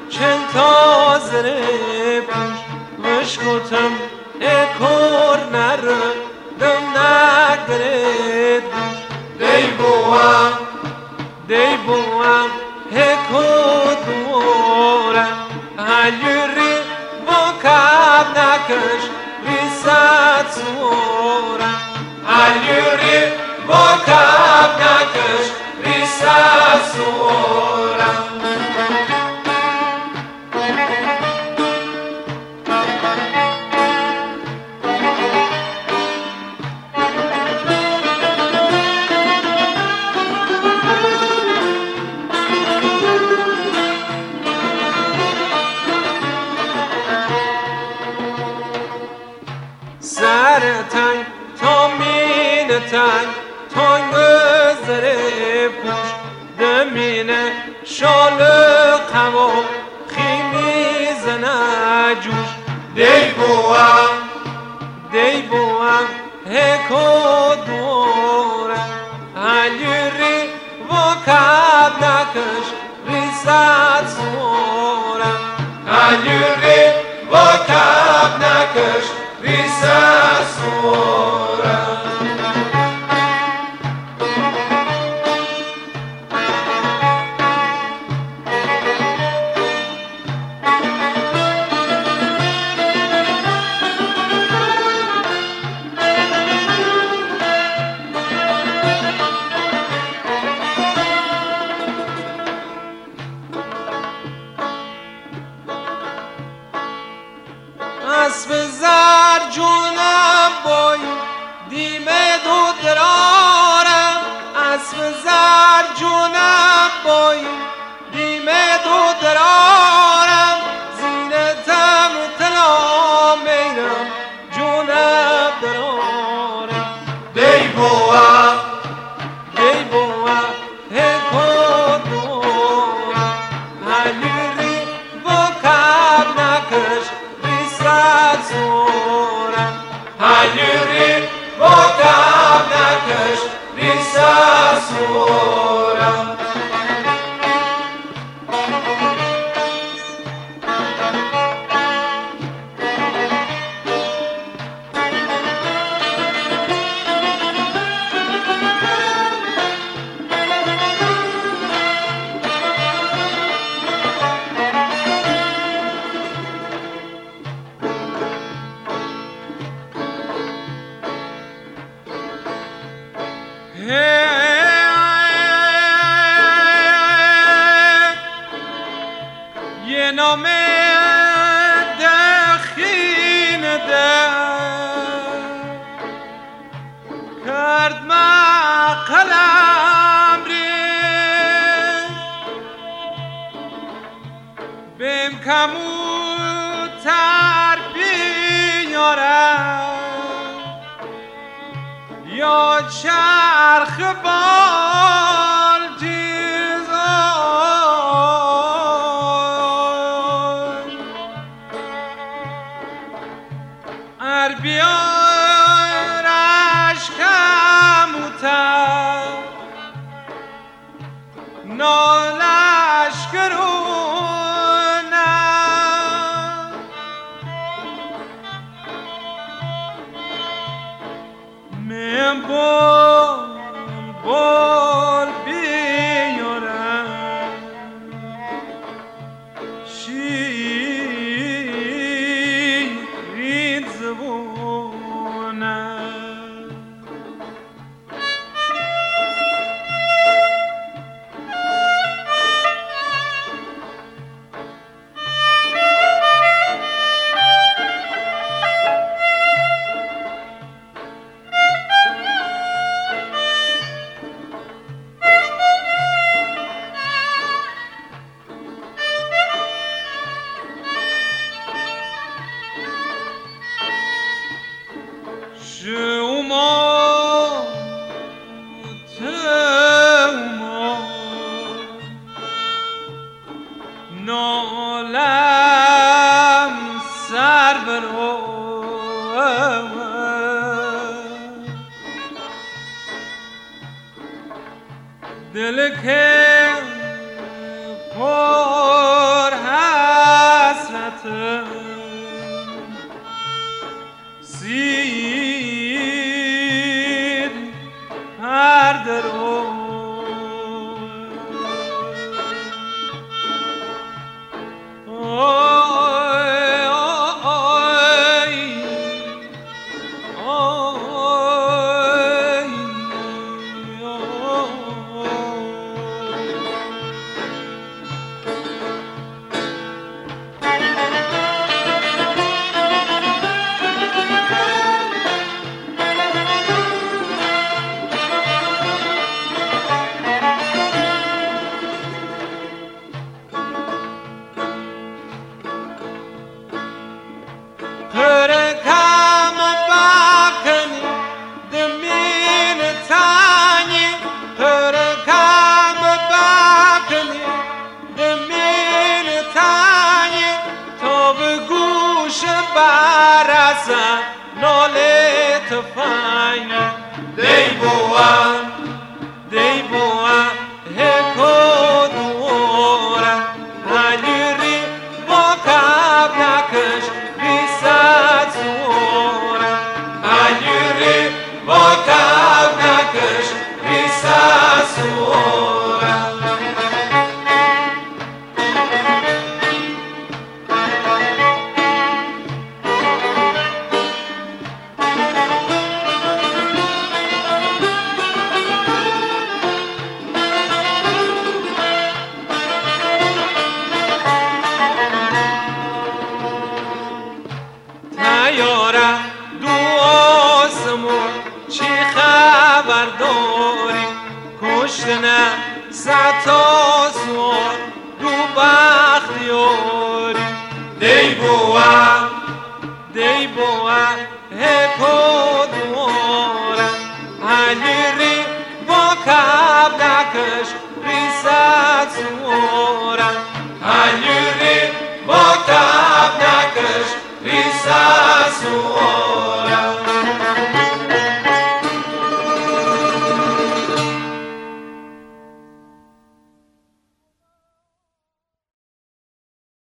چند تا زره پوش مشکوتم اکور نره دم نگرد بوش دی بوام هکو دوره هلیری با کب نکش ریست سوره هلیری با کب نکش ریست سوره تنگ تا مین تنگ تا گذره پوش دمینه شال قوام خیمی زنه جوش دی بوام هکو دوره هلیری و کب نکش ریست سوره هلیری و کب نکش ریست سوره اسب زر جونم بای دیمه دو درارم اسب زر جونم بای دیمه دو درارم زینتم طلا میرم جونم درارم دی بوام هکو دورم هلیری با کب نکش سوره هلیری با کب نکش ریست سوره یه نامه دخین ده کرد ما قلم ریز بیم کموتر بیارم یا چرخ بال جیزان بیارش کموتر نالش کرونه من بول بیارم شیرین زبونه نالم سر برو دل که پر barasa nole tafai dei boa he kodora aliri mokab nakash risatsura aliri mokab nakash risatsura یارا دو آسمون چی خبر داری کشتنه ستا سوار دو بختیاری دی بوا هکو دوارا علیری با کب نکش ریست سوارا علیری با کب نکش Risasua